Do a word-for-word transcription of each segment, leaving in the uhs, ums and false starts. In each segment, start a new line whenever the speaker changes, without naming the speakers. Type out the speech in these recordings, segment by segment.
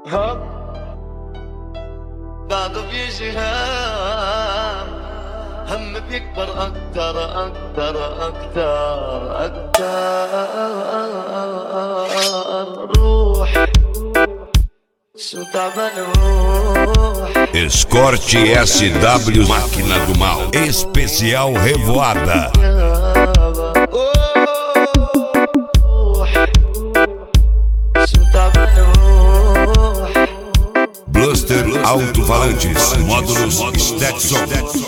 ها بعده بيجي هم هم بيكبر أكتر أكتر أكتر أكتر. روح شو تعبان روح.
Escort S W Máquina do Mal Especial Revoada. Bluster Alto-Falantes Módulos Stetson.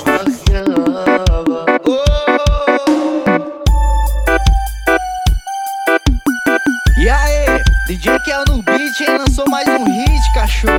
E aí, D J Kel no beat, hein? Lançou mais um hit, cachorro.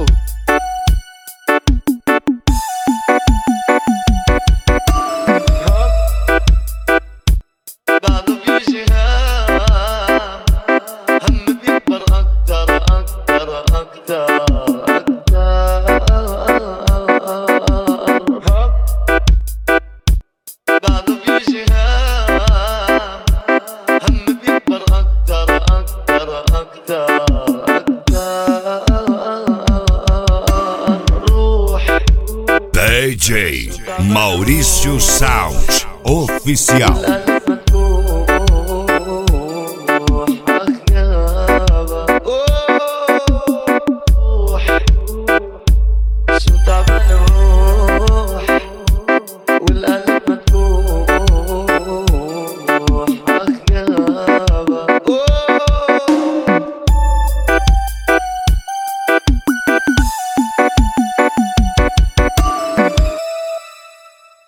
D J Maurício Sound Oficial.